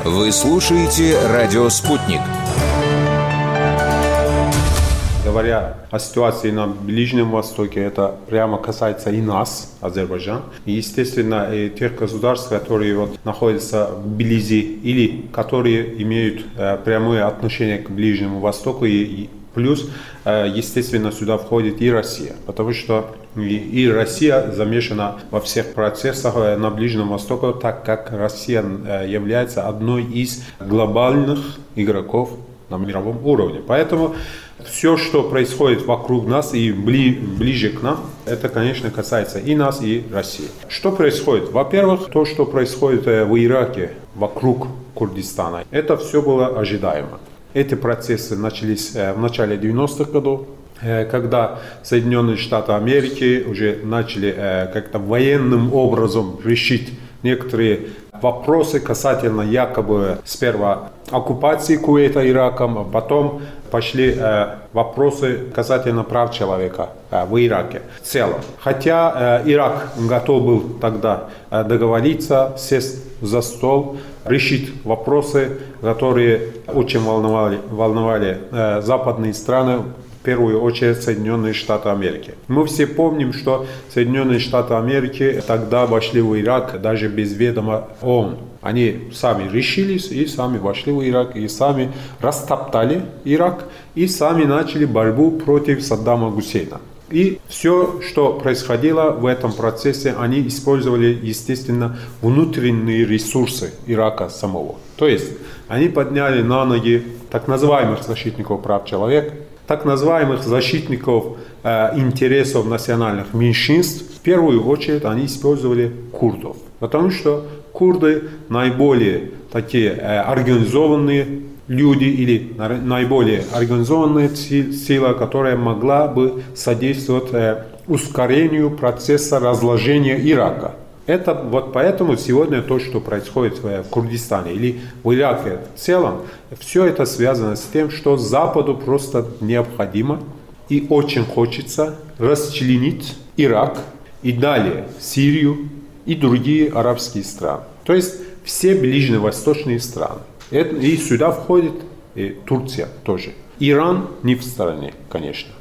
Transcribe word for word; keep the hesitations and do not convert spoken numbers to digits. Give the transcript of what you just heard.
Вы слушаете «Радио Спутник». Говоря о ситуации на Ближнем Востоке, это прямо касается и нас, Азербайджан. И, естественно, и тех государств, которые вот находятся вблизи или которые имеют э, прямое отношение к Ближнему Востоку. И, и плюс, э, естественно, сюда входит и Россия, потому что и, и Россия замешана во всех процессах на Ближнем Востоке, так как Россия э, является одной из глобальных игроков на мировом уровне. Поэтому все, что происходит вокруг нас и бли, ближе к нам, это, конечно, касается и нас, и России. Что происходит? Во-первых, то, что происходит в Ираке, вокруг Курдистана, это все было ожидаемо. Эти процессы начались в начале девяностых годов, когда Соединенные Штаты Америки уже начали как-то военным образом решить некоторые вопросы касательно якобы сперва оккупации Кувейта Ираком, а потом пошли э, вопросы касательно прав человека э, в Ираке в целом. Хотя э, Ирак готов был тогда э, договориться, сесть за стол, решить вопросы, которые очень волновали, волновали э, западные страны, в первую очередь Соединенные Штаты Америки. Мы все помним, что Соединенные Штаты Америки тогда вошли в Ирак даже без ведома ООН. Они сами решились и сами вошли в Ирак, и сами растоптали Ирак, и сами начали борьбу против Саддама Гусейна. И все, что происходило в этом процессе, они использовали, естественно, внутренние ресурсы Ирака самого. То есть они подняли на ноги так называемых защитников прав человека, так называемых защитников э, интересов национальных меньшинств. В первую очередь они использовали курдов, потому что курды наиболее такие э, организованные люди или наиболее организованная сила, которая могла бы содействовать э, ускорению процесса разложения Ирака. Это вот поэтому сегодня то, что происходит в Курдистане или в Ираке в целом, все это связано с тем, что Западу просто необходимо и очень хочется расчленить Ирак и далее Сирию и другие арабские страны. То есть все ближневосточные страны. И сюда входит и Турция тоже. Иран не в стороне, конечно.